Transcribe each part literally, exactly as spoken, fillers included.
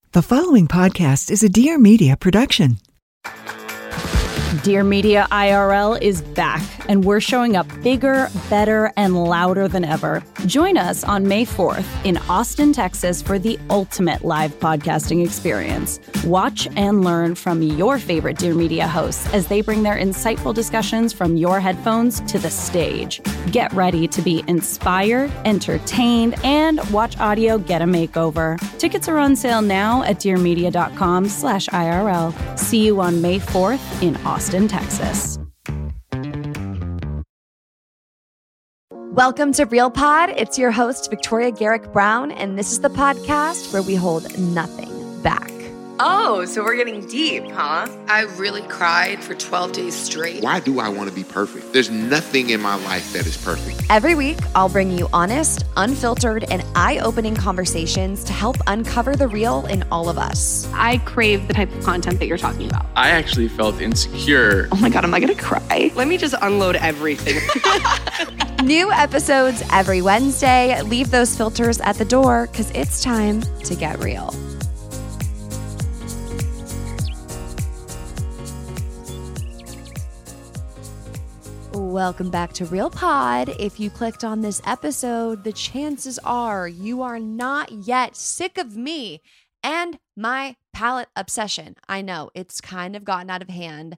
The following podcast is a Dear Media production. Dear Media I R L is back, and we're showing up bigger, better, and louder than ever. Join us on May fourth in Austin, Texas for the ultimate live podcasting experience. Watch and learn from your favorite Dear Media hosts as they bring their insightful discussions from your headphones to the stage. Get ready to be inspired, entertained, and watch audio get a makeover. Tickets are on sale now at dearmedia.com slash IRL. See you on May fourth in Austin, Texas. Welcome to Real Pod. It's your host, Victoria Garrick Brown, and this is the podcast where we hold nothing back. Oh, so we're getting deep, huh? I really cried for twelve days straight. Why do I want to be perfect? There's nothing in my life that is perfect. Every week, I'll bring you honest, unfiltered, and eye-opening conversations to help uncover the real in all of us. I crave the type of content that you're talking about. I actually felt insecure. Oh my God, am I gonna cry? Let me just unload everything. New episodes every Wednesday. Leave those filters at the door because it's time to get real. Welcome back to Real Pod. If you clicked on this episode, the chances are you are not yet sick of me and my palette obsession. I know it's kind of gotten out of hand.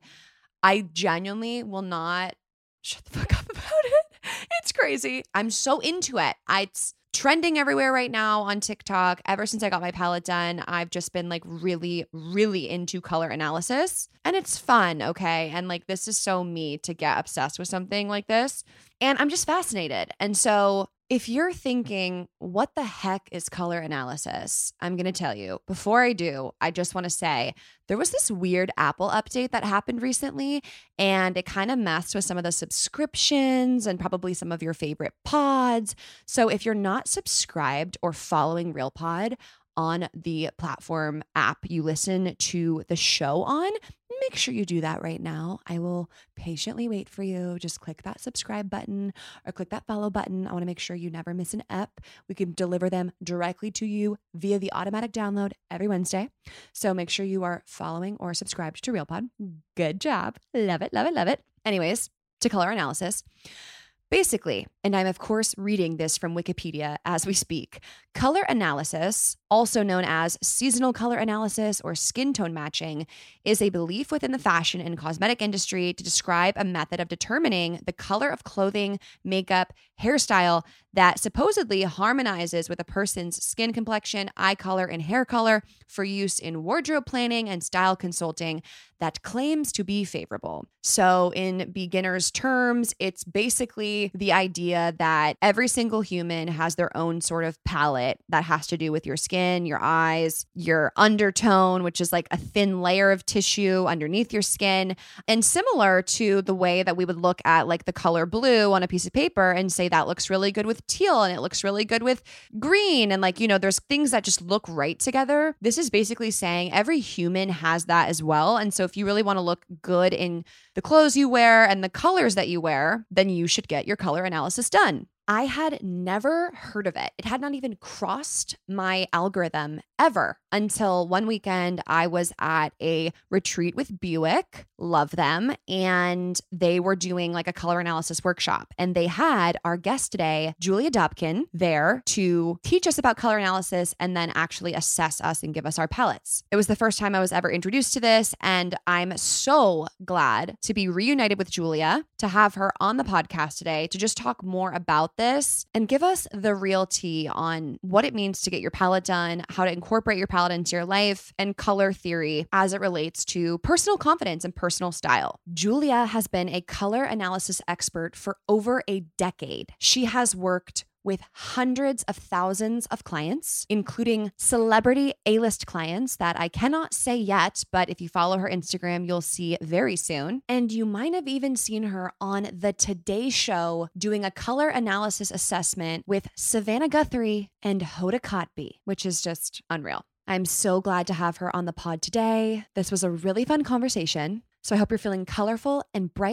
I genuinely will not shut the fuck up about it. It's crazy. I'm so into it. I, it's trending everywhere right now on TikTok. Ever since I got my palette done, I've just been like really, really into color analysis. And it's fun, okay? And like this is so me to get obsessed with something like this. And I'm just fascinated. And so if you're thinking, what the heck is color analysis? I'm going to tell you. Before I do, I just want to say there was this weird Apple update that happened recently, and it kind of messed with some of the subscriptions and probably some of your favorite pods. So if you're not subscribed or following RealPod on the platform app you listen to the show on, make sure you do that right now. I will patiently wait for you. Just click that subscribe button or click that follow button. I want to make sure you never miss an ep. We can deliver them directly to you via the automatic download every Wednesday. So make sure you are following or subscribed to RealPod. Good job. Love it, love it, love it. Anyways, to color analysis. Basically, and I'm of course reading this from Wikipedia as we speak, color analysis, also known as seasonal color analysis or skin tone matching, is a belief within the fashion and cosmetic industry to describe a method of determining the color of clothing, makeup, hairstyle that supposedly harmonizes with a person's skin complexion, eye color, and hair color for use in wardrobe planning and style consulting that claims to be favorable. So in beginner's terms, it's basically the idea that every single human has their own sort of palette that has to do with your skin, your eyes, your undertone, which is like a thin layer of tissue underneath your skin. And similar to the way that we would look at like the color blue on a piece of paper and say that looks really good with teal and it looks really good with green. And like, you know, there's things that just look right together. This is basically saying every human has that as well. And so if you really want to look good in the clothes you wear and the colors that you wear, then you should get your color analysis done. I had never heard of it. It had not even crossed my algorithm ever until one weekend I was at a retreat with Buick, love them, and they were doing like a color analysis workshop. And they had our guest today, Julia Dobkin, there to teach us about color analysis and then actually assess us and give us our palettes. It was the first time I was ever introduced to this, and I'm so glad to be reunited with Julia, to have her on the podcast today to just talk more about this and give us the real tea on what it means to get your palette done, how to incorporate your palette into your life, and color theory as it relates to personal confidence and personal style. Julia has been a color analysis expert for over a decade. She has worked with hundreds of thousands of clients, including celebrity A-list clients that I cannot say yet, but if you follow her Instagram, you'll see very soon. And you might have even seen her on the Today Show doing a color analysis assessment with Savannah Guthrie and Hoda Kotb, which is just unreal. I'm so glad to have her on the pod today. This was a really fun conversation. So I hope you're feeling colorful and bright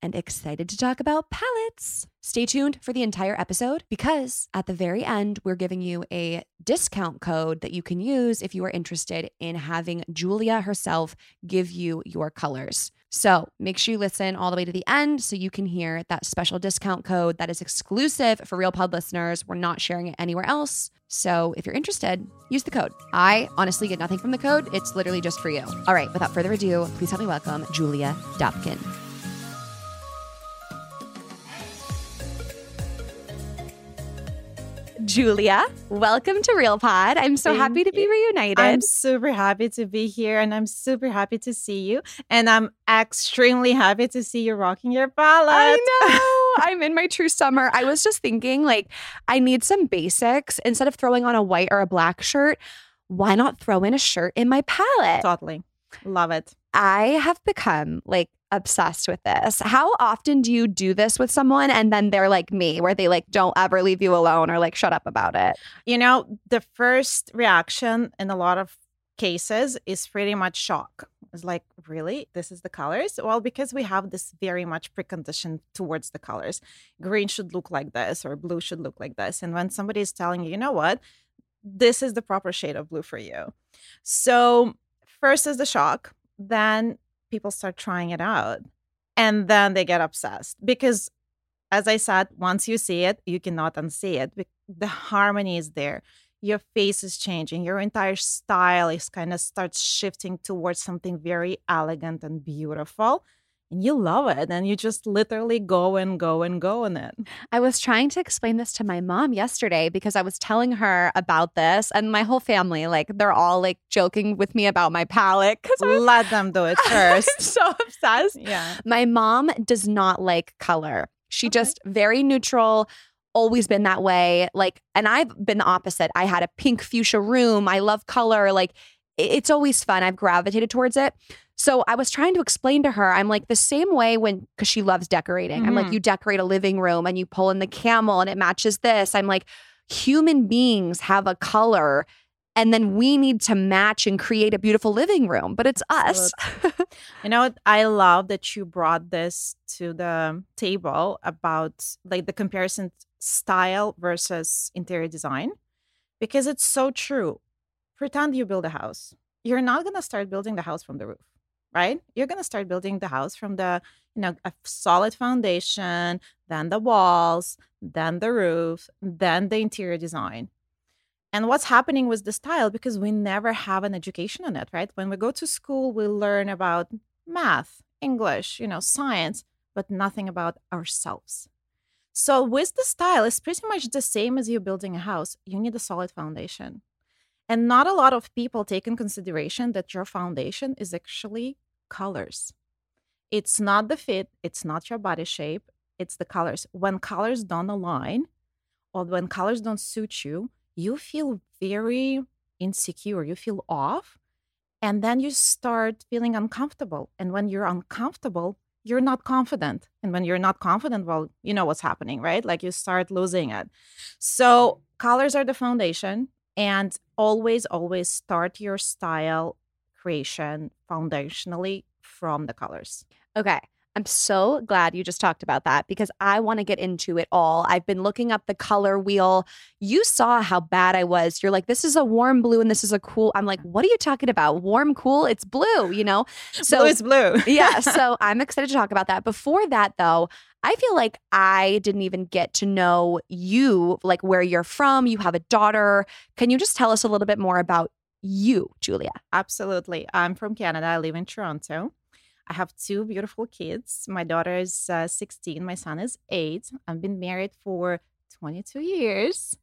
and excited to talk about palettes. Stay tuned for the entire episode because at the very end, we're giving you a discount code that you can use if you are interested in having Julia herself give you your colors. So make sure you listen all the way to the end so you can hear that special discount code that is exclusive for Real Pod listeners. We're not sharing it anywhere else. So if you're interested, use the code. I honestly get nothing from the code. It's literally just for you. All right, without further ado, please help me welcome Julia Dobkin. Julia, welcome to Real Pod. I'm so Thank happy to be you. reunited. I'm super happy to be here and I'm super happy to see you. And I'm extremely happy to see you rocking your palette. I know. I'm in my true summer. I was just thinking, like, I need some basics. Instead of throwing on a white or a black shirt, why not throw in a shirt in my palette? Totally. Love it. I have become like obsessed with this. How often do you do this with someone and then they're like me, where they like don't ever leave you alone or like shut up about it? You know, the first reaction in a lot of cases is pretty much shock. It's like, really? This is the colors? Well, because we have this very much precondition towards the colors. Green should look like this or blue should look like this. And when somebody is telling you, you know what? This is the proper shade of blue for you. So first is the shock. Then people start trying it out and then they get obsessed because, as I said, once you see it, you cannot unsee it. The harmony is there. Your face is changing. Your entire style is kind of starts shifting towards something very elegant and beautiful. And you love it. And you just literally go and go and go in it. I was trying to explain this to my mom yesterday because I was telling her about this and my whole family, like, they're all like joking with me about my palette. Let them do it first. I'm so obsessed. Yeah. My mom does not like color. She Okay. just very neutral, always been that way. Like, and I've been the opposite. I had a pink fuchsia room. I love color. Like, it's always fun. I've gravitated towards it. So I was trying to explain to her, I'm like the same way when, because she loves decorating. Mm-hmm. I'm like, you decorate a living room and you pull in the camel and it matches this. I'm like, human beings have a color and then we need to match and create a beautiful living room. But it's us. You know what? I love that you brought this to the table about like the comparison style versus interior design, because it's so true. Pretend you build a house. You're not going to start building the house from the roof. Right? You're going to start building the house from the, you know, a solid foundation, then the walls, then the roof, then the interior design. And what's happening with the style, because we never have an education on it, right? When we go to school, we learn about math, English, you know, science, but nothing about ourselves. So with the style, it's pretty much the same as you building a house. You need a solid foundation. And not a lot of people take in consideration that your foundation is actually colors. It's not the fit. It's not your body shape. It's the colors. When colors don't align or when colors don't suit you, you feel very insecure. You feel off. And then you start feeling uncomfortable. And when you're uncomfortable, you're not confident. And when you're not confident, well, you know what's happening, right? Like you start losing it. So colors are the foundation. And always, always start your style creation foundationally from the colors. Okay. I'm so glad you just talked about that because I want to get into it all. I've been looking up the color wheel. You saw how bad I was. You're like, this is a warm blue and this is a cool. I'm like, what are you talking about? Warm, cool? It's blue, you know? So blue is blue. Yeah. So I'm excited to talk about that. Before that, though, I feel like I didn't even get to know you, like where you're from. You have a daughter. Can you just tell us a little bit more about you, Julia? Absolutely. I'm from Canada. I live in Toronto. I have two beautiful kids. My daughter is uh, sixteen. My son is eight. I've been married for twenty-two years.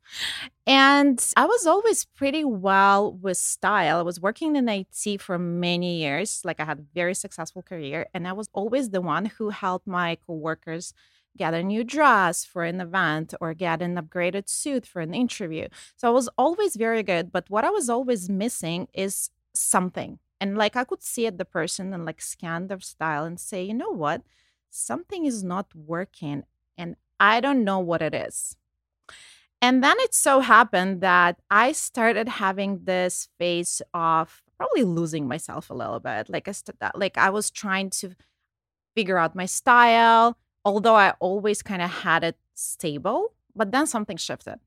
And I was always pretty well with style. I was working in I T for many years. Like I had a very successful career. And I was always the one who helped my coworkers get a new dress for an event or get an upgraded suit for an interview. So I was always very good. But what I was always missing is something. And like I could see at the person and like scan their style and say, you know what? Something is not working and I don't know what it is. And then it so happened that I started having this phase of probably losing myself a little bit. Like I, st- like I was trying to figure out my style, although I always kind of had it stable, but then something shifted.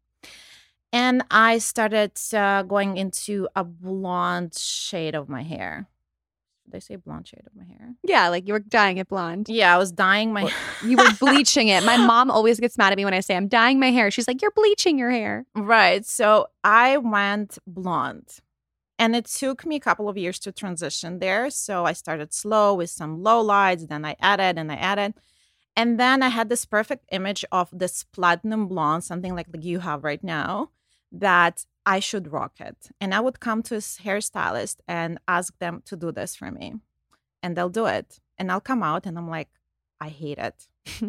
And I started uh, going into a blonde shade of my hair. Did I say blonde shade of my hair? Yeah, like you were dyeing it blonde. Yeah, I was dyeing my You were bleaching it. My mom always gets mad at me when I say I'm dyeing my hair. She's like, you're bleaching your hair. Right. So I went blonde. And it took me a couple of years to transition there. So I started slow with some low lights. Then I added and I added. And then I had this perfect image of this platinum blonde, something like you have right now, that I should rock it. And I would come to a hairstylist and ask them to do this for me. And they'll do it. And I'll come out and I'm like, I hate it.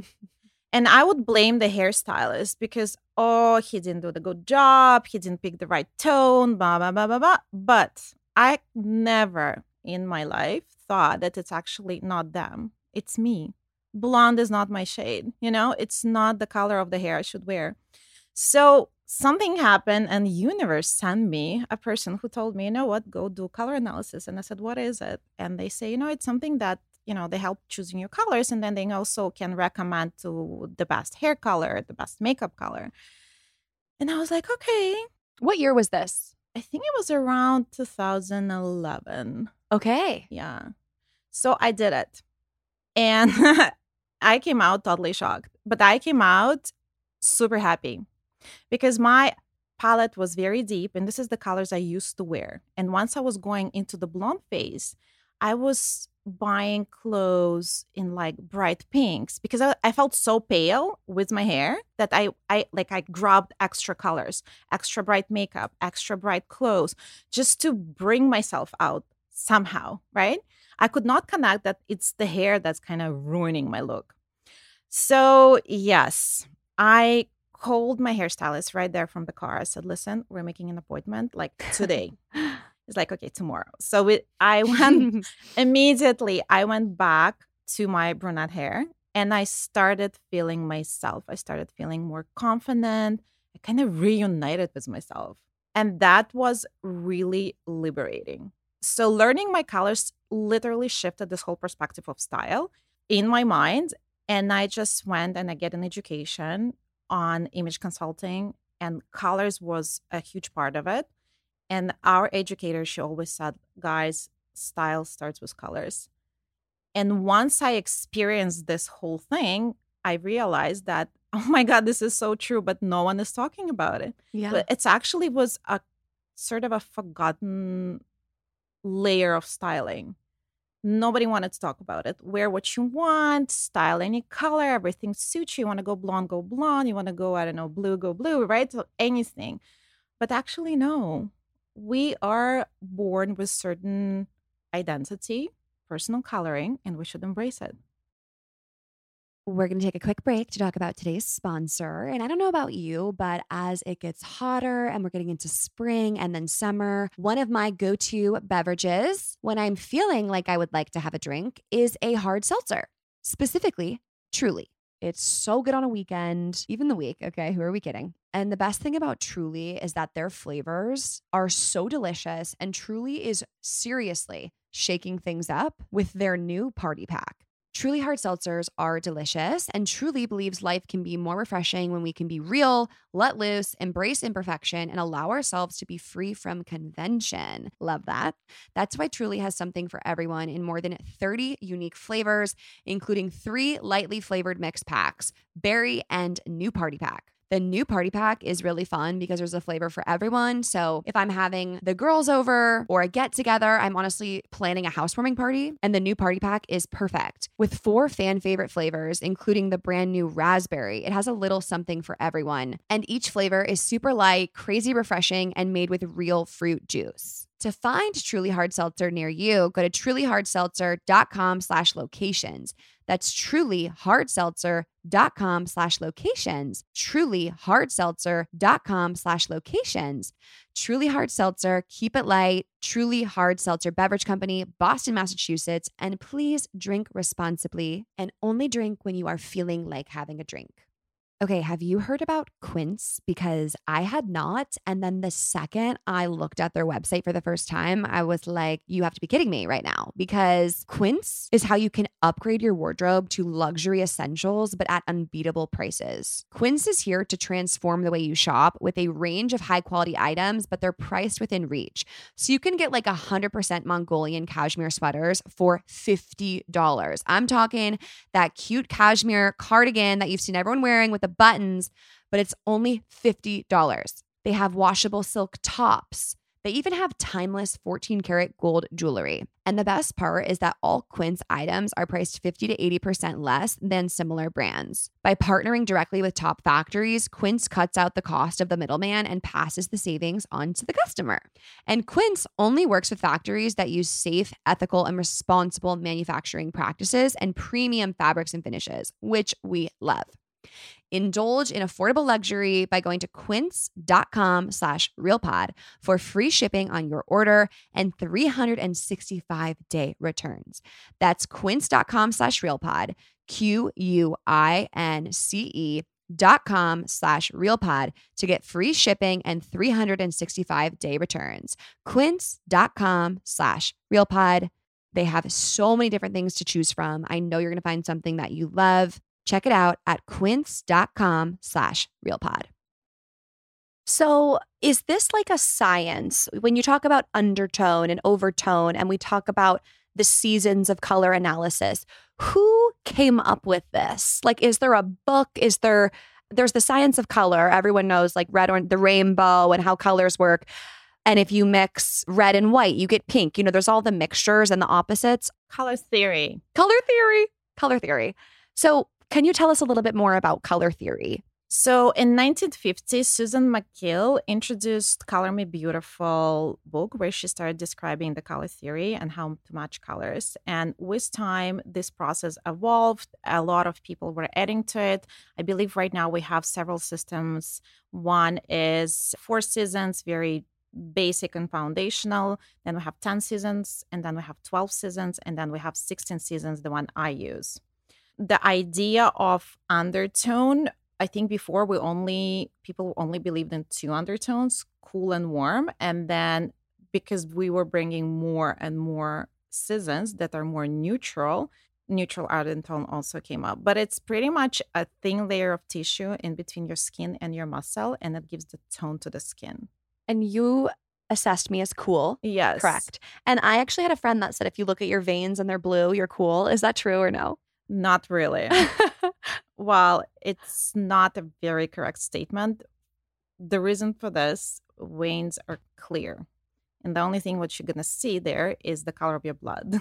And I would blame the hairstylist because, oh, he didn't do the good job. He didn't pick the right tone, blah, blah, blah, blah, blah. But I never in my life thought that it's actually not them. It's me. Blonde is not my shade. You know, it's not the color of the hair I should wear. So something happened and the universe sent me a person who told me, you know what, go do color analysis. And I said, what is it? And they say, you know, it's something that, you know, they help choosing your colors. And then they also can recommend to the best hair color, the best makeup color. And I was like, okay. What year was this? I think it was around two thousand eleven. Okay. Yeah. So I did it. And I came out totally shocked. But I came out super happy because my palette was very deep. And this is the colors I used to wear. And once I was going into the blonde phase, I was buying clothes in like bright pinks because I, I felt so pale with my hair that I, I like I grabbed extra colors, extra bright makeup, extra bright clothes just to bring myself out somehow, right? I could not connect that it's the hair that's kind of ruining my look. So yes, I called my hairstylist right there from the car. I said, listen, we're making an appointment like today. It's like, okay, tomorrow. So it, I went immediately, I went back to my brunette hair and I started feeling myself. I started feeling more confident. I kind of reunited with myself. And that was really liberating. So learning my colors literally shifted this whole perspective of style in my mind. And I just went and I get an education on image consulting, and colors was a huge part of it. And our educator, she always said, guys, style starts with colors. And once I experienced this whole thing, I realized that, oh my God, this is so true, but no one is talking about it. Yeah. But it's actually was a sort of a forgotten layer of styling. Nobody wanted to talk about it. Wear what you want, style any color, everything suits you. You want to go blonde, go blonde. You want to go, I don't know, blue, go blue, right? So anything. But actually, no. We are born with certain identity, personal coloring, and we should embrace it. We're going to take a quick break to talk about today's sponsor. And I don't know about you, but as it gets hotter and we're getting into spring and then summer, one of my go-to beverages when I'm feeling like I would like to have a drink is a hard seltzer, specifically Truly. It's so good on a weekend, even the week. Okay, who are we kidding? And the best thing about Truly is that their flavors are so delicious, and Truly is seriously shaking things up with their new party pack. Truly hard seltzers are delicious, and Truly believes life can be more refreshing when we can be real, let loose, embrace imperfection, and allow ourselves to be free from convention. Love that. That's why Truly has something for everyone in more than thirty unique flavors, including three lightly flavored mix packs, berry and new party pack. The new party pack is really fun because there's a flavor for everyone. So if I'm having the girls over or a get together, I'm honestly planning a housewarming party, and the new party pack is perfect. With four fan favorite flavors, including the brand new raspberry, it has a little something for everyone. And each flavor is super light, crazy refreshing, and made with real fruit juice. To find Truly Hard Seltzer near you, go to trulyhardseltzer.com slash locations. That's trulyhardseltzer.com slash locations. trulyhardseltzer.com slash locations. Truly Hard Seltzer, keep it light. Truly Hard Seltzer Beverage Company, Boston, Massachusetts. And please drink responsibly and only drink when you are feeling like having a drink. Okay, have you heard about Quince? Because I had not. And then the second I looked at their website for the first time, I was like, you have to be kidding me right now. Because Quince is how you can upgrade your wardrobe to luxury essentials, but at unbeatable prices. Quince is here to transform the way you shop with a range of high quality items, but they're priced within reach. So you can get like one hundred percent Mongolian cashmere sweaters for fifty dollars. I'm talking that cute cashmere cardigan that you've seen everyone wearing with the buttons, but it's only fifty dollars. They have washable silk tops. They even have timeless fourteen karat gold jewelry. And the best part is that all Quince items are priced fifty to eighty percent less than similar brands. By partnering directly with top factories, Quince cuts out the cost of the middleman and passes the savings on to the customer. And Quince only works with factories that use safe, ethical, and responsible manufacturing practices and premium fabrics and finishes, which we love. Indulge in affordable luxury by going to quince.com slash realpod for free shipping on your order and three hundred sixty-five day returns. That's quince.com slash realpod, Q-U-I-N-C-E dot com slash realpod to get free shipping and three hundred sixty-five day returns. Quince.com slash realpod. They have so many different things to choose from. I know you're going to find something that you love. Check it out at quince.com slash realpod. So is this like a science? When you talk about undertone and overtone, and we talk about the seasons of color analysis, who came up with this? Like, is there a book? Is there, there's the science of color. Everyone knows like red or the rainbow and how colors work. And if you mix red and white, you get pink. You know, there's all the mixtures and the opposites. Color theory. Color theory. Color theory. So can you tell us a little bit more about color theory? So in nineteen fifty, Susan McGill introduced Color Me Beautiful book where she started describing the color theory and how to match colors. And with time, this process evolved. A lot of people were adding to it. I believe right now we have several systems. One is four seasons, very basic and foundational. Then we have ten seasons, and then we have twelve seasons, and then we have sixteen seasons, the one I use. The idea of undertone, I think before we only, people only believed in two undertones, cool and warm. And then because we were bringing more and more seasons that are more neutral, neutral undertone also came up. But it's pretty much a thin layer of tissue in between your skin and your muscle, and it gives the tone to the skin. And you assessed me as cool. Yes. Correct. And I actually had a friend that said if you look at your veins and they're blue, you're cool. Is that true or no? Not really. Well, it's not a very correct statement. The reason for this, veins are clear. And the only thing what you're going to see there is the color of your blood.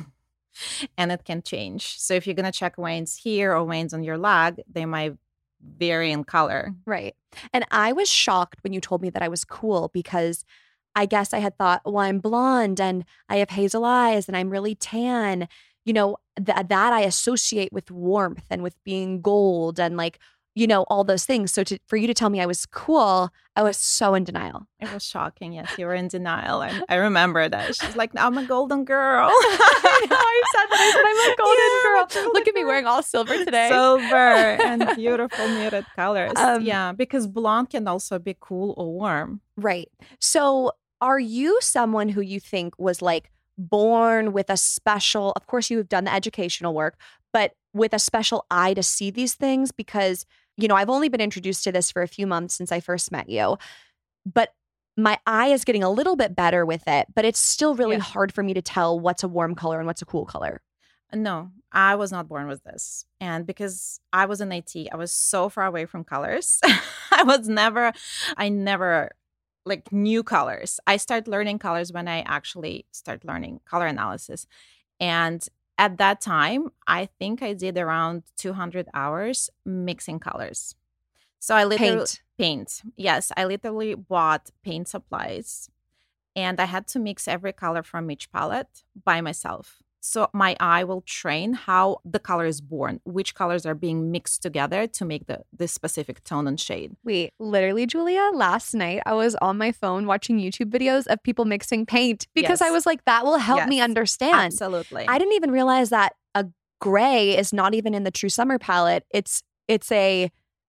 And it can change. So if you're going to check veins here or veins on your leg, they might vary in color. Right. And I was shocked when you told me that I was cool because I guess I had thought, well, I'm blonde and I have hazel eyes and I'm really tan. You know, th- that I associate with warmth and with being gold and like, you know, all those things. So to, for you to tell me I was cool, I was so in denial. It was shocking. Yes, you were in denial. And I remember that. She's like, I'm a golden girl. I know, I said that. I said, I'm a golden yeah, girl. Look at me wearing all silver today. Silver and beautiful muted colors. Um, yeah, because blonde can also be cool or warm. Right. So are you someone who you think was like born with a special, of course you have done the educational work, but with a special eye to see these things? Because, you know, I've only been introduced to this for a few months since I first met you, but my eye is getting a little bit better with it, but it's still really yeah. hard for me to tell what's a warm color and what's a cool color. No, I was not born with this. And because I was in A T, I was so far away from colors. I was never, I never like new colors. I started learning colors when I actually started learning color analysis. And at that time, I think I did around two hundred hours mixing colors. So I literally paint. paint. Yes, I literally bought paint supplies and I had to mix every color from each palette by myself. So my eye will train how the color is born, which colors are being mixed together to make the this specific tone and shade. Wait, literally, Julia, last night I was on my phone watching YouTube videos of people mixing paint because yes. I was like, that will help yes, me understand. Absolutely. I didn't even realize that a gray is not even in the True Summer palette. It's it's a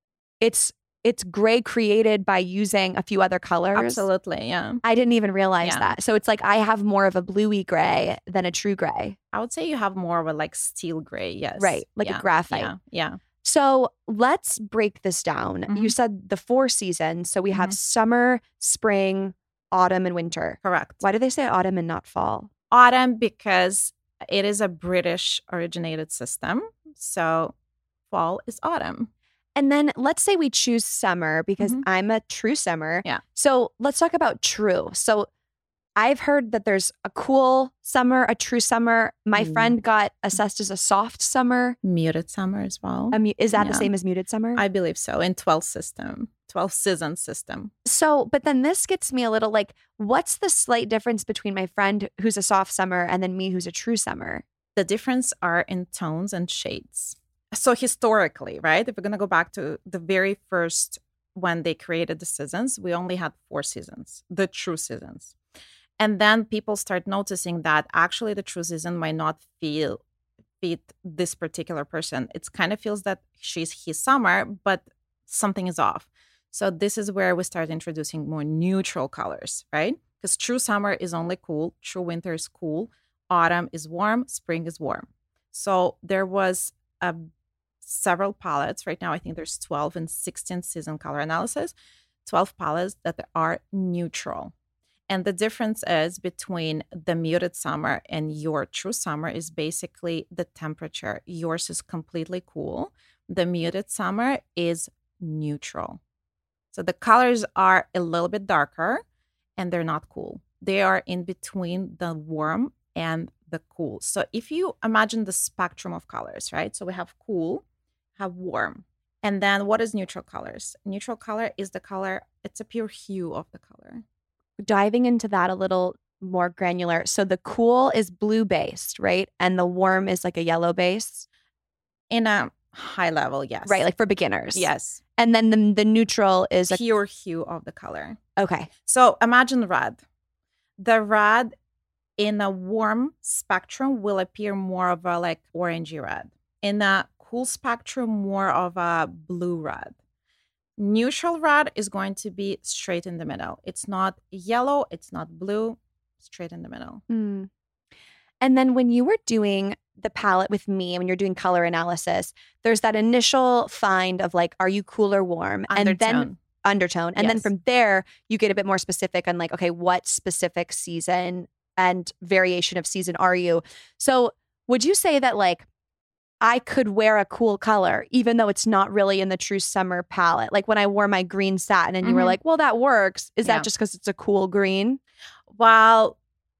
it's it's gray created by using a few other colors. Absolutely, yeah. I didn't even realize Yeah. that. So it's like I have more of a bluey gray than a true gray. I would say you have more of a like steel gray, yes. Right, like a Yeah, graphite. Yeah, yeah. So let's break this down. Mhm. You said the four seasons. So we have Mhm. summer, spring, autumn, and winter. Correct. Why do they say autumn and not fall? Autumn, because it is a British originated system. So fall is autumn. And then let's say we choose summer because Mhm. I'm a true summer. Yeah. So let's talk about true. So I've heard that there's a cool summer, a true summer. My Mm. friend got assessed as a soft summer. Muted summer as well. A mu- is that the Yeah. same as muted summer? I believe so. In twelve system, twelve season system. So, but then this gets me a little like, what's the slight difference between my friend who's a soft summer and then me who's a true summer? The difference are in tones and shades. So historically, right? If we're going to go back to the very first when they created the seasons, we only had four seasons, the true seasons. And then people start noticing that actually the true season might not feel fit this particular person. It kind of feels that she's his summer, but something is off. So this is where we start introducing more neutral colors, right? Because true summer is only cool, true winter is cool, autumn is warm, spring is warm. So there was a several palettes. Right now, I think there's twelve and sixteen season color analysis, twelve palettes that are neutral. And the difference is between the muted summer and your true summer is basically the temperature. Yours is completely cool. The muted summer is neutral. So the colors are a little bit darker and they're not cool. They are in between the warm and the cool. So if you imagine the spectrum of colors, right? So we have cool, have warm. And then what is neutral colors? Neutral color is the color, it's a pure hue of the color. Diving into that a little more granular. So the cool is blue based, right? And the warm is like a yellow base. In a high level, yes. Right, like for beginners. Yes. And then the, the neutral is a pure hue of the color. Okay. So imagine red. The red in a warm spectrum will appear more of a like orangey red. In a cool spectrum, more of a blue red. Neutral red is going to be straight in the middle. It's not yellow, it's not blue, straight in the middle. Mm. And then when you were doing the palette with me, when you're doing color analysis, there's that initial find of like, are you cool or warm? Undertone. And then undertone. And then Yes. from there, you get a bit more specific on like, okay, what specific season and variation of season are you? So would you say that like, I could wear a cool color, even though it's not really in the true summer palette? Like when I wore my green satin and you were Mhm. like, well, that works. Is Yeah. that just because it's a cool green? While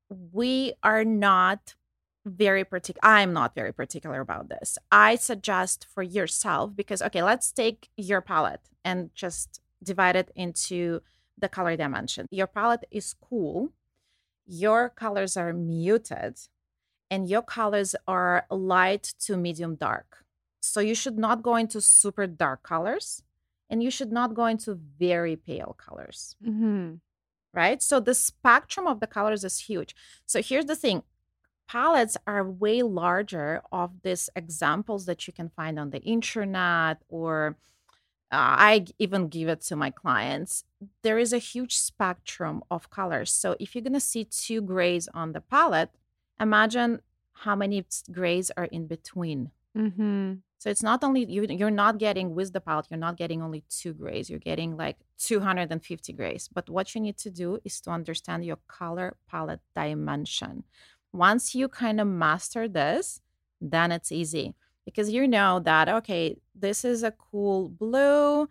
we are not very particular, I'm not very particular about this. I suggest for yourself, because, okay, let's take your palette and just divide it into the color dimension. Your palette is cool. Your colors are muted. And your colors are light to medium dark. So you should not go into super dark colors and you should not go into very pale colors, Mm-hmm. right? So the spectrum of the colors is huge. So here's the thing. Palettes are way larger of these examples that you can find on the internet, or uh, I even give it to my clients. There is a huge spectrum of colors. So if you're going to see two grays on the palette, imagine how many grays are in between. Mm-hmm. So it's not only you, you're not getting with the palette, you're not getting only two grays, you're getting like two hundred fifty grays. But what you need to do is to understand your color palette dimension. Once you kind of master this, then it's easy because you know that, okay, this is a cool blue.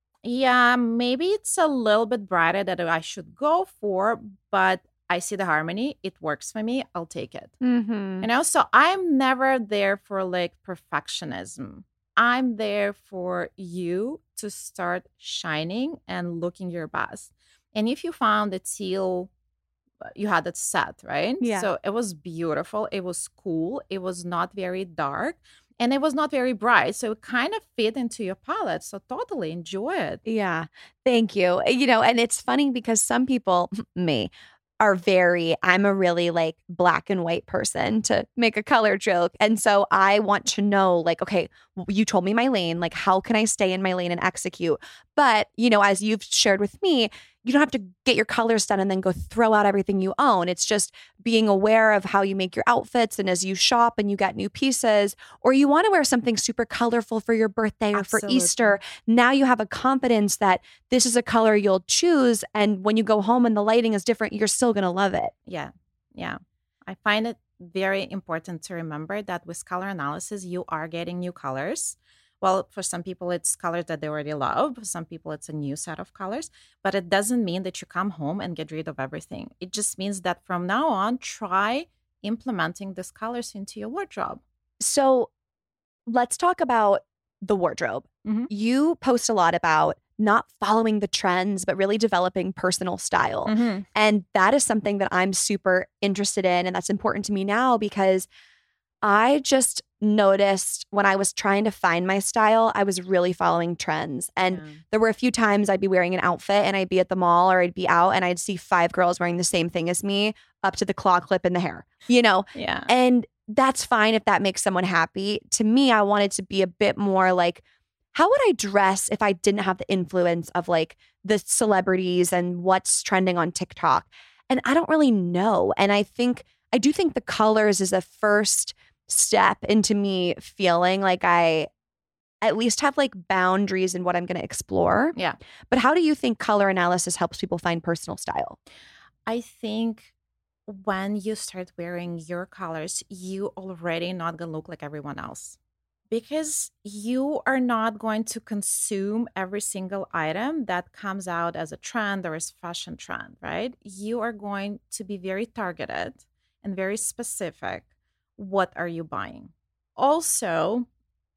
Yeah, maybe it's a little bit brighter that I should go for, but I see the harmony. It works for me. I'll take it. Mm-hmm. You know, so I'm never there for like perfectionism. I'm there for you to start shining and looking your best. And if you found the teal, you had it set, right? Yeah. So it was beautiful. It was cool. It was not very dark. And it was not very bright. So it kind of fit into your palette. So totally enjoy it. Yeah. Thank you. You know, and it's funny because some people, me, are very, I'm a really like black and white person to make a color joke. And so I want to know like, okay, you told me my lane, like how can I stay in my lane and execute? But, you know, as you've shared with me, you don't have to get your colors done and then go throw out everything you own. It's just being aware of how you make your outfits. And as you shop and you get new pieces, or you want to wear something super colorful for your birthday or Absolutely. for Easter, now you have a confidence that this is a color you'll choose. And when you go home and the lighting is different, you're still going to love it. Yeah. Yeah. I find it very important to remember that with color analysis, you are getting new colors. Well, for some people, it's colors that they already love. For some people, it's a new set of colors. But it doesn't mean that you come home and get rid of everything. It just means that from now on, try implementing these colors into your wardrobe. So let's talk about the wardrobe. Mm-hmm. You post a lot about not following the trends, but really developing personal style. Mm-hmm. And that is something that I'm super interested in. And that's important to me now because I just noticed when I was trying to find my style, I was really following trends. And Yeah. there were a few times I'd be wearing an outfit and I'd be at the mall or I'd be out and I'd see five girls wearing the same thing as me up to the claw clip in the hair, you know? Yeah. And that's fine if that makes someone happy. To me, I wanted to be a bit more like, how would I dress if I didn't have the influence of like the celebrities and what's trending on TikTok? And I don't really know. And I think, I do think the colors is a first step into me feeling like I at least have like boundaries in what I'm going to explore. Yeah. But how do you think color analysis helps people find personal style? I think when you start wearing your colors, you already not going to look like everyone else. Because you are not going to consume every single item that comes out as a trend or as fashion trend, right? You are going to be very targeted and very specific. What are you buying? Also,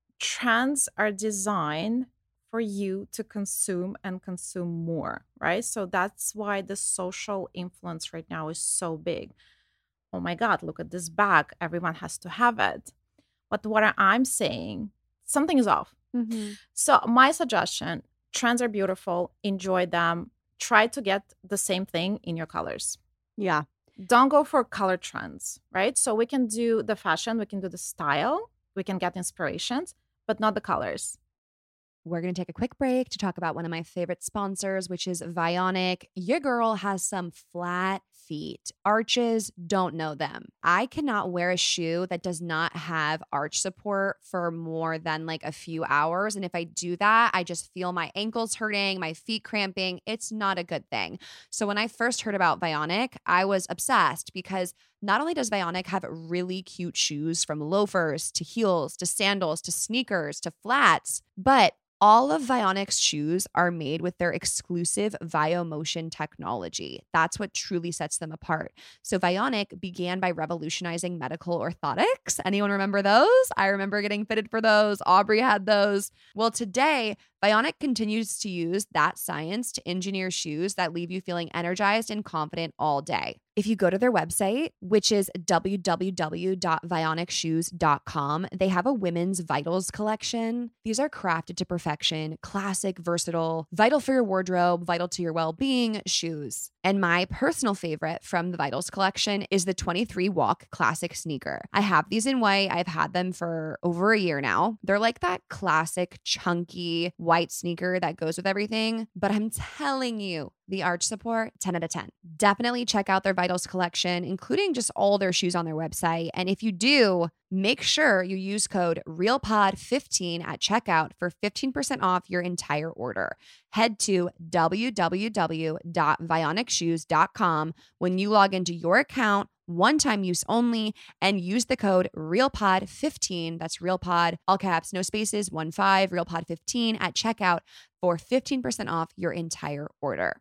trends are designed for you to consume and consume more, right? So that's why the social influence right now is so big. Oh my God, look at this bag. Everyone has to have it. But what I'm saying, something is off. Mm-hmm. So my suggestion, trends are beautiful. Enjoy them. Try to get the same thing in your colors. Yeah. Don't go for color trends, right? So we can do the fashion, we can do the style, we can get inspirations, but not the colors. We're going to take a quick break to talk about one of my favorite sponsors, which is Vionic. Your girl has some flat feet. Arches, don't know them. I cannot wear a shoe that does not have arch support for more than like a few hours. And if I do that, I just feel my ankles hurting, my feet cramping. It's not a good thing. So when I first heard about Vionic, I was obsessed because not only does Vionic have really cute shoes from loafers to heels to sandals to sneakers to flats, but all of Vionic's shoes are made with their exclusive VioMotion technology. That's what truly sets them apart. So Vionic began by revolutionizing medical orthotics. Anyone remember those? I remember getting fitted for those. Aubrey had those. Well, today, Vionic continues to use that science to engineer shoes that leave you feeling energized and confident all day. If you go to their website, which is w w w dot vionic shoes dot com, they have a women's Vitals collection. These are crafted to perfection, classic, versatile, vital for your wardrobe, vital to your well-being shoes. And my personal favorite from the Vitals collection is the twenty-three Walk Classic sneaker. I have these in white. I've had them for over a year now. They're like that classic, chunky white sneaker that goes with everything. But I'm telling you, the arch support, ten out of ten. Definitely check out their Vitals collection, including just all their shoes on their website. And if you do, make sure you use code real pod fifteen at checkout for fifteen percent off your entire order. Head to w w w dot vionic shoes dot com when you log into your account, one-time use only, and use the code real pod fifteen. That's RealPod, all caps, no spaces, one five, real pod fifteen at checkout for fifteen percent off your entire order.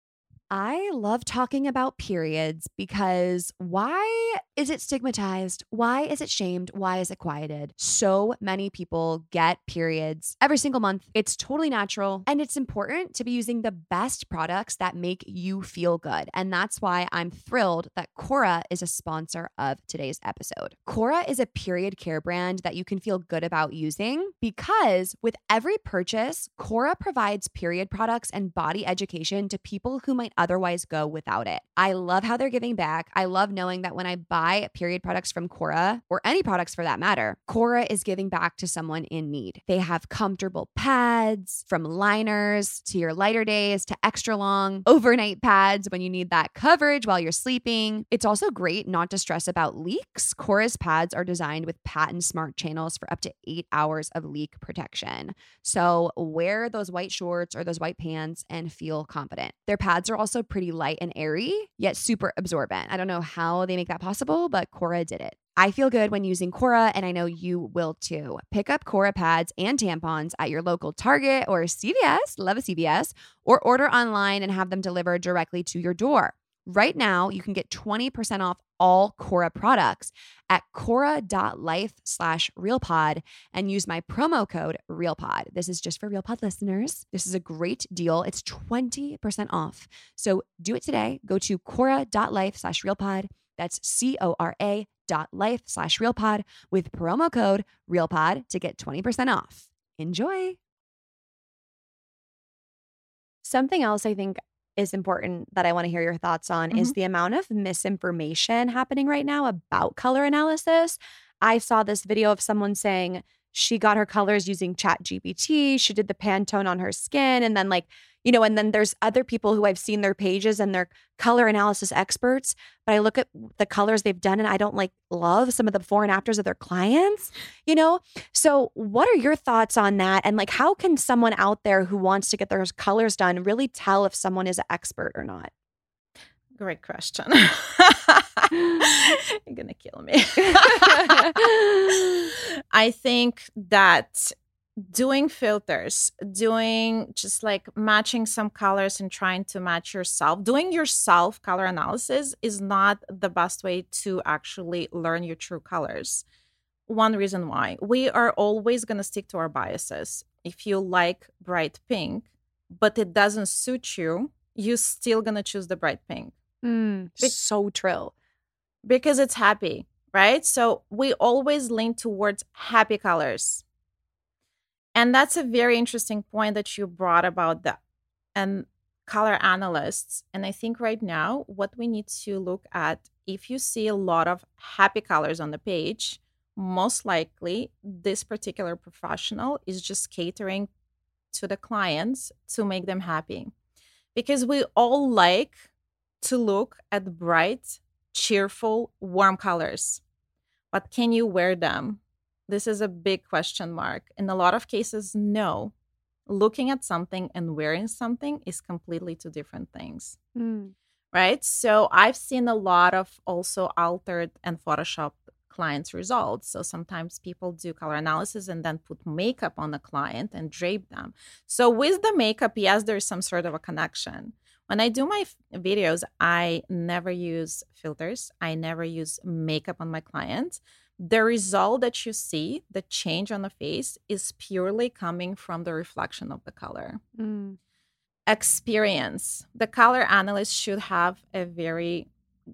I love talking about periods because why is it stigmatized? Why is it shamed? Why is it quieted? So many people get periods every single month. It's totally natural, and it's important to be using the best products that make you feel good. And that's why I'm thrilled that Cora is a sponsor of today's episode. Cora is a period care brand that you can feel good about using because with every purchase, Cora provides period products and body education to people who might otherwise go without it. I love how they're giving back. I love knowing that when I buy period products from Korra, or any products for that matter, Korra is giving back to someone in need. They have comfortable pads, from liners to your lighter days to extra long overnight pads when you need that coverage while you're sleeping. It's also great not to stress about leaks. Korra's pads are designed with patent smart channels for up to eight hours of leak protection. So wear those white shorts or those white pants and feel confident. Their pads are also pretty light and airy, yet super absorbent. I don't know how they make that possible, but Korra did it. I feel good when using Korra, and I know you will too. Pick up Korra pads and tampons at your local Target or C V S, love a C V S, or order online and have them delivered directly to your door. Right now, you can get twenty percent off all Korra products at Korra.life slash RealPod and use my promo code RealPod. This is just for RealPod listeners. This is a great deal. It's twenty percent off. So do it today. Go to Korra.life slash RealPod. That's C-O-R-A dot life slash RealPod with promo code RealPod to get twenty percent off. Enjoy. Something else I think is important that I want to hear your thoughts on mm-hmm. is the amount of misinformation happening right now about color analysis. I saw this video of someone saying she got her colors using Chat G P T. She did the Pantone on her skin. And then like, you know, and then there's other people who I've seen their pages and they're color analysis experts. But I look at the colors they've done and I don't like love some of the before and afters of their clients, you know? So what are your thoughts on that? And like, how can someone out there who wants to get their colors done really tell if someone is an expert or not? Great question. You're going to kill me. I think that doing filters, doing just like matching some colors and trying to match yourself, doing yourself color analysis is not the best way to actually learn your true colors. One reason why. We are always going to stick to our biases. If you like bright pink, but it doesn't suit you, you're still going to choose the bright pink. Mm, Be- so true. Because it's happy, right? So we always lean towards happy colors. And that's a very interesting point that you brought about the and color analysts. And I think right now, what we need to look at, if you see a lot of happy colors on the page, most likely this particular professional is just catering to the clients to make them happy. Because we all like to look at bright, cheerful, warm colors. But can you wear them? This is a big question mark. In a lot of cases, no. Looking at something and wearing something is completely two different things, mm. right? So I've seen a lot of also altered and Photoshopped clients' results. So sometimes people do color analysis and then put makeup on the client and drape them. So with the makeup, yes, there's some sort of a connection. When I do my f- videos, I never use filters. I never use makeup on my clients. The result that you see, the change on the face, is purely coming from the reflection of the color. Mm. Experience. The color analyst should have a very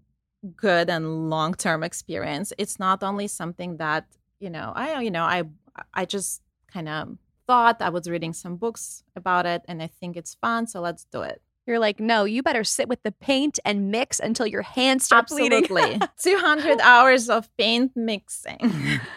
good and long-term experience. It's not only something that, you know, I, you know, I, I just kind of thought, I was reading some books about it and I think it's fun, so let's do it. You're like, no, you better sit with the paint and mix until your hands start Absolutely. bleeding. two hundred hours of paint mixing.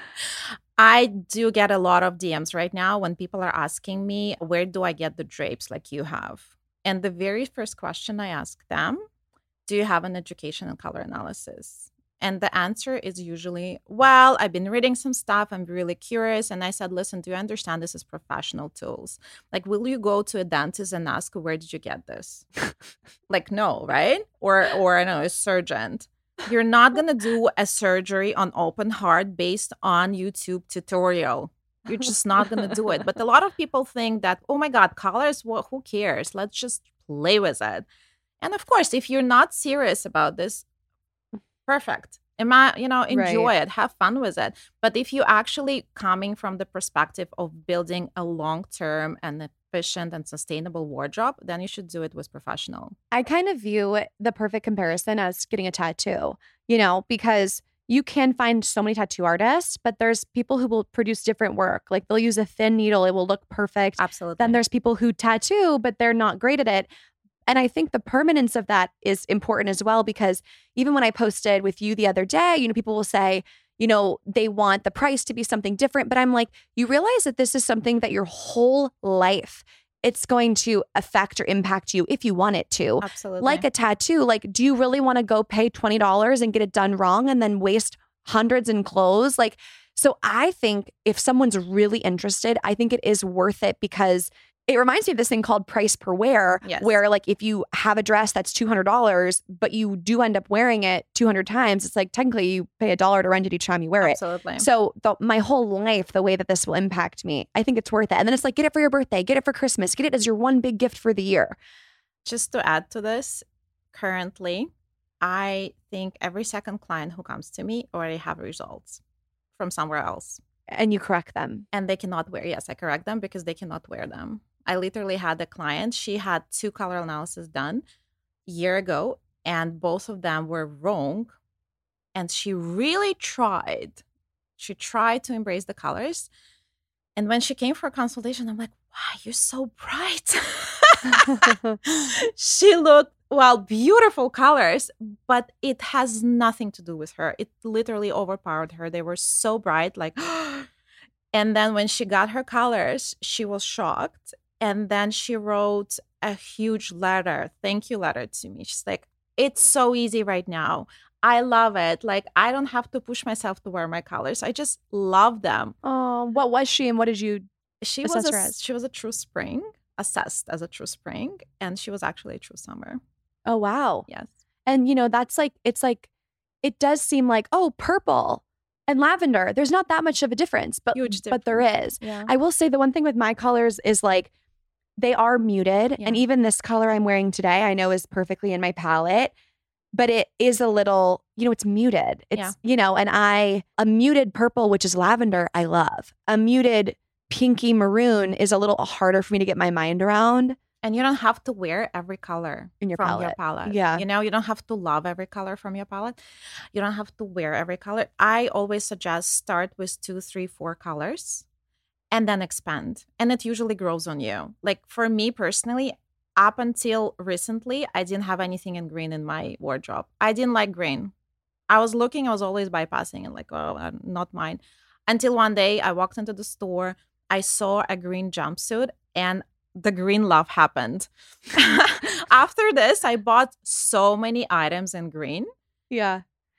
I do get a lot of D Ms right now when people are asking me, where do I get the drapes like you have? And the very first question I ask them, do you have an education in color analysis? And the answer is usually, well, I've been reading some stuff. I'm really curious. And I said, listen, do you understand this is professional tools? Like, will you go to a dentist and ask, where did you get this? Like, no, right? Or, or I don't know, a surgeon. You're not going to do a surgery on open heart based on YouTube tutorial. You're just not going to do it. But a lot of people think that, oh my God, colors, well, who cares? Let's just play with it. And of course, if you're not serious about this, perfect. Ima- you know, enjoy right. it, have fun with it. But if you actually coming from the perspective of building a long-term and efficient and sustainable wardrobe, then you should do it with professional. I kind of view the perfect comparison as getting a tattoo, you know, because you can find so many tattoo artists, but there's people who will produce different work. Like they'll use a thin needle, it will look perfect. Absolutely. Then there's people who tattoo, but they're not great at it. And I think the permanence of that is important as well, because even when I posted with you the other day, you know, people will say, you know, they want the price to be something different. But I'm like, you realize that this is something that your whole life, it's going to affect or impact you if you want it to. Absolutely. Like a tattoo. Like, do you really want to go pay twenty dollars and get it done wrong and then waste hundreds in clothes? Like, so I think if someone's really interested, I think it is worth it, because it reminds me of this thing called price per wear, Yes. where like if you have a dress that's two hundred dollars, but you do end up wearing it two hundred times, it's like technically you pay a dollar to rent it each time you wear Absolutely. it. So the, my whole life, the way that this will impact me, I think it's worth it. And then it's like, get it for your birthday, get it for Christmas, get it as your one big gift for the year. Just to add to this, currently, I think every second client who comes to me already have results from somewhere else. And you correct them. And they cannot wear. Yes, I correct them because they cannot wear them. I literally had a client, she had two color analysis done a year ago, and both of them were wrong. And she really tried. She tried to embrace the colors. And when she came for a consultation, I'm like, wow, you're so bright. She looked, well, beautiful colors, but it has nothing to do with her. It literally overpowered her. They were so bright, like, and then when she got her colors, she was shocked. And then she wrote a huge letter, thank you letter to me. She's like, it's so easy right now. I love it. Like, I don't have to push myself to wear my colors. I just love them. Oh, what was she and what did you She assess was her a, as? she was a true spring, assessed as a true spring, and she was actually a true summer. Oh, wow. Yes. And, you know, that's like, it's like, it does seem like, oh, purple and lavender, there's not that much of a difference, but, Huge but there is. Yeah. I will say the one thing with my colors is like, they are muted. Yeah. And even this color I'm wearing today, I know is perfectly in my palette, but it is a little, you know, it's muted. It's, Yeah. you know, and I, a muted purple, which is lavender, I love. A muted pinky maroon is a little harder for me to get my mind around. And you don't have to wear every color In your from palette. your palette. Yeah. You know, you don't have to love every color from your palette. You don't have to wear every color. I always suggest start with two, three, four colors and then expand. And it usually grows on you. Like for me personally, up until recently, I didn't have anything in green in my wardrobe. I didn't like green. I was looking, I was always bypassing and like, oh, uh, not mine. Until one day I walked into the store, I saw a green jumpsuit and the green love happened. After this, I bought so many items in green. Yeah.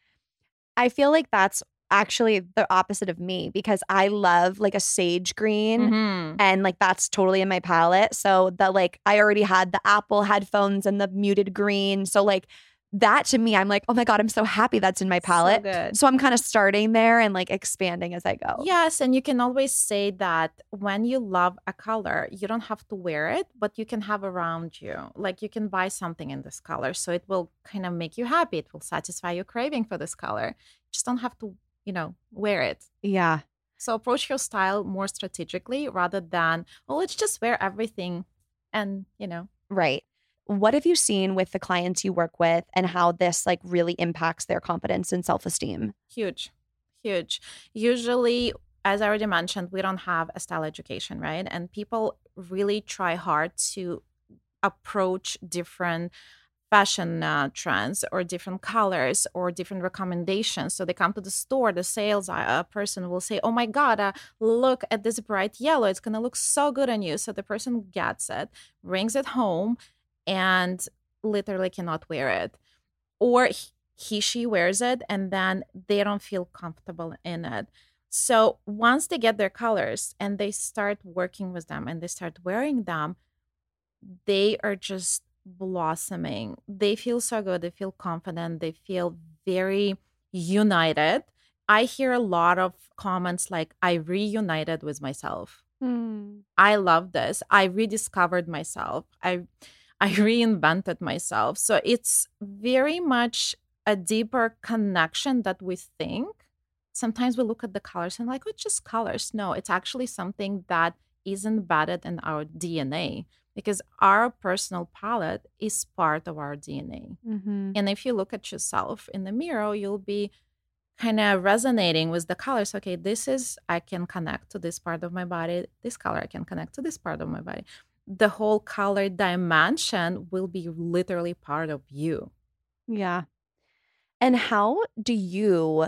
I feel like that's actually the opposite of me, because I love like a sage green Mm-hmm. and like that's totally in my palette. So the like I already had the Apple headphones and the muted green. So like that to me, I'm like, oh my God, I'm so happy that's in my palette. So good. So I'm kind of starting there and like expanding as I go. Yes, and you can always say that when you love a color, you don't have to wear it, but you can have around you. Like you can buy something in this color, so it will kind of make you happy. It will satisfy your craving for this color. You just don't have to, you know, wear it. Yeah. So approach your style more strategically rather than, oh, let's just wear everything and, you know. Right. What have you seen with the clients you work with and how this like really impacts their confidence and self-esteem? Huge, huge. Usually, as I already mentioned, we don't have a style education, right? And people really try hard to approach different fashion uh, trends or different colors or different recommendations. So they come to the store, the sales uh, person will say, oh my God, uh, look at this bright yellow. It's going to look so good on you. So the person gets it, brings it home, and literally cannot wear it. Or he, she wears it and then they don't feel comfortable in it. So once they get their colors and they start working with them and they start wearing them, they are just blossoming. They feel so good. They feel confident. They feel very united. I hear a lot of comments like, I reunited with myself. Hmm. I love this. I rediscovered myself. I I reinvented myself. So it's very much a deeper connection that we think. Sometimes we look at the colors and like, oh, it's just colors. No, it's actually something that is embedded in our D N A because our personal palette is part of our D N A. Mm-hmm. And if you look at yourself in the mirror, you'll be kind of resonating with the colors. Okay, this is, I can connect to this part of my body. This color, I can connect to this part of my body. the whole color dimension will be literally part of you. Yeah. And how do you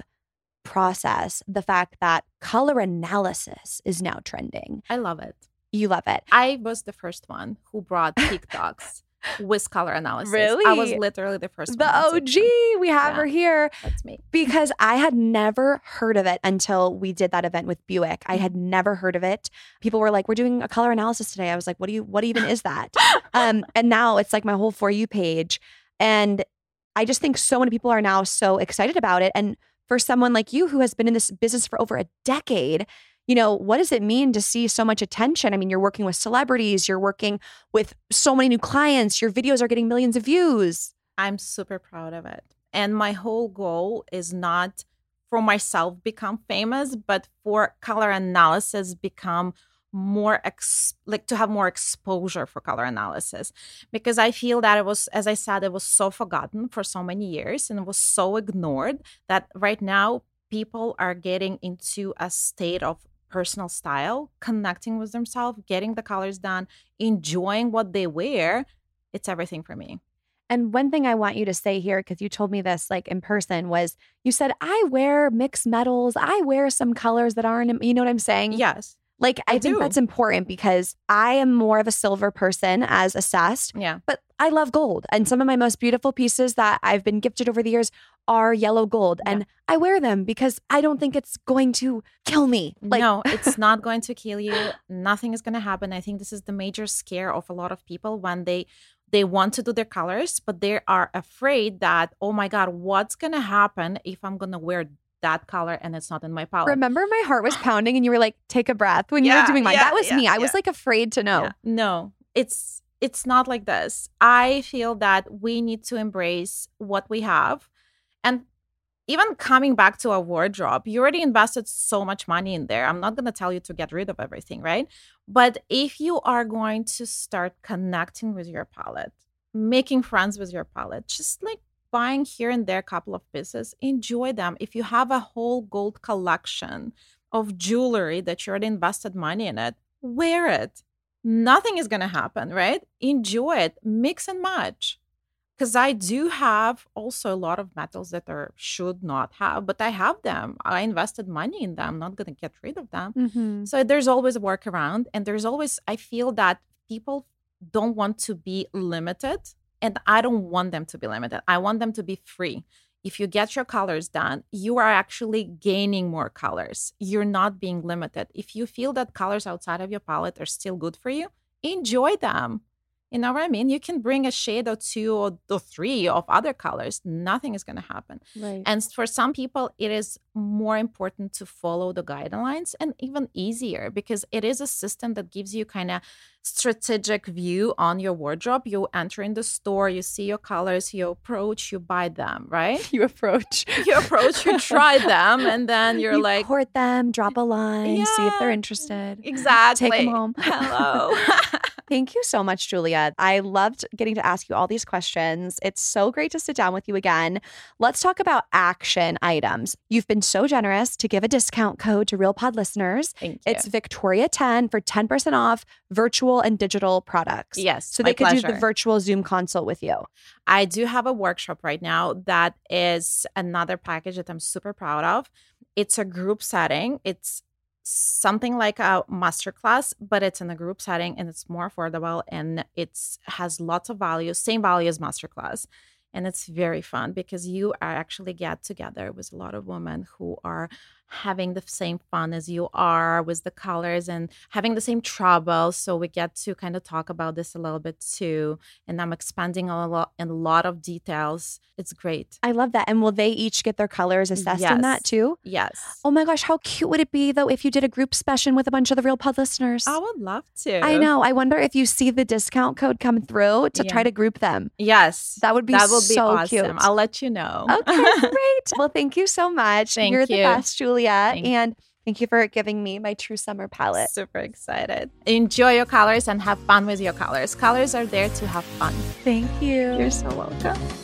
process the fact that color analysis is now trending? I love it. You love it. I was the first one who brought TikToks with color analysis. Really? I was literally the first The one. O G. We have Yeah. her here. That's me. Because I had never heard of it until we did that event with Buick. I had never heard of it. People were like, we're doing a color analysis today. I was like, what do you, what even is that? um, and now it's like my whole For You page. And I just think so many people are now so excited about it. And for someone like you who has been in this business for over a decade, you know, what does it mean to see so much attention? I mean, you're working with celebrities, you're working with so many new clients, your videos are getting millions of views. I'm super proud of it. And my whole goal is not for myself become famous, but for color analysis become more, ex- like to have more exposure for color analysis. Because I feel that it was, as I said, it was so forgotten for so many years and it was so ignored that right now people are getting into a state of personal style, connecting with themselves, getting the colors done, enjoying what they wear. It's everything for me. And one thing I want you to say here, because you told me this like in person, was you said, I wear mixed metals. I wear some colors that aren't, you know what I'm saying? Yes. Like, I, I think do. that's important because I am more of a silver person as assessed, Yeah. but I love gold. And some of my most beautiful pieces that I've been gifted over the years are yellow gold. Yeah. And I wear them because I don't think it's going to kill me. Like, no, it's not going to kill you. Nothing is going to happen. I think this is the major scare of a lot of people when they they want to do their colors, but they are afraid that, oh my God, what's going to happen if I'm going to wear that color and it's not in my palette? remember my heart was pounding and you were like, take a breath when you Yeah, were doing mine. yeah, that was yeah, me. I yeah. was like afraid to know. Yeah. No, it's it's not like this. I feel that we need to embrace what we have. And even coming back to a wardrobe, you already invested so much money in there. I'm not going to tell you to get rid of everything, right? But if you are going to start connecting with your palette, making friends with your palette, just like buying here and there a couple of pieces, enjoy them. If you have a whole gold collection of jewelry that you already invested money in it, wear it. Nothing is going to happen, right? Enjoy it. Mix and match. Because I do have also a lot of metals that are should not have, but I have them. I invested money in them. I'm not going to get rid of them. Mm-hmm. So there's always a workaround. And there's always, I feel that people don't want to be limited. And I don't want them to be limited. I want them to be free. If you get your colors done, you are actually gaining more colors. You're not being limited. If you feel that colors outside of your palette are still good for you, enjoy them. You know what I mean? You can bring a shade or two or, or three of other colors. Nothing is going to happen. Right. And for some people, it is more important to follow the guidelines and even easier because it is a system that gives you kind of strategic view on your wardrobe. You enter in the store, you see your colors, you approach, you buy them, right? You approach. You approach, you try them, and then you're you like, court them, drop a line, see if they're Yeah, interested. exactly. Take them home. Hello. Thank you so much, Julia. I loved getting to ask you all these questions. It's so great to sit down with you again. Let's talk about action items. You've been so generous to give a discount code to RealPod listeners. Thank you. It's Victoria ten for ten percent off virtual and digital products. Yes, So my they could do the pleasure. virtual Zoom consult with you. I do have a workshop right now that is another package that I'm super proud of. It's a group setting. It's something like a masterclass, but it's in a group setting and it's more affordable and it's has lots of value, same value as masterclass. And it's very fun because you are actually get together with a lot of women who are having the same fun as you are with the colors and having the same trouble. So we get to kind of talk about this a little bit too. And I'm expanding a lot in a lot of details. It's great. I love that. And will they each get their colors assessed in Yes. that too? Yes. Oh my gosh, how cute would it be though if you did a group session with a bunch of the RealPod listeners? I would love to. I know. I wonder if you see the discount code come through to Yeah. try to group them. Yes. That would be That would be so awesome. cute. I'll let you know. Okay, great. Well, thank you so much. Thank You're the you. best, Julia. Thank- and thank you for giving me my true summer palette. Super excited. Enjoy your colors and have fun with your colors. Colors are there to have fun. Thank you. You're so welcome.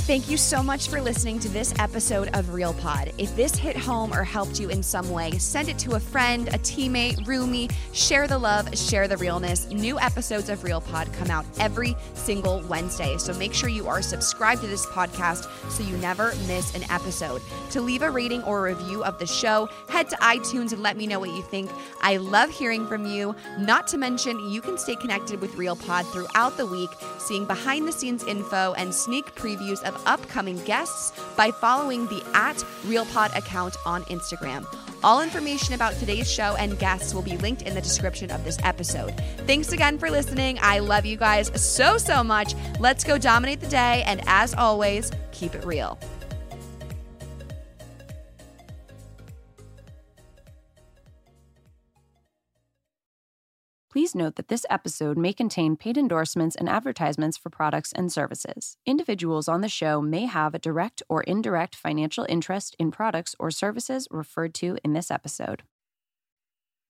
Thank you so much for listening to this episode of Real Pod. If this hit home or helped you in some way, send it to a friend, a teammate, roomie. Share the love, share the realness. New episodes of Real Pod come out every single Wednesday, so make sure you are subscribed to this podcast so you never miss an episode. To leave a rating or a review of the show, head to iTunes and let me know what you think. I love hearing from you. Not to mention, you can stay connected with Real Pod throughout the week, seeing behind the scenes info and sneak previews of upcoming guests by following the at RealPod account on Instagram. All information about today's show and guests will be linked in the description of this episode. Thanks again for listening. I love you guys so, so much. Let's go dominate the day. And as always, keep it real. Please note that this episode may contain paid endorsements and advertisements for products and services. Individuals on the show may have a direct or indirect financial interest in products or services referred to in this episode.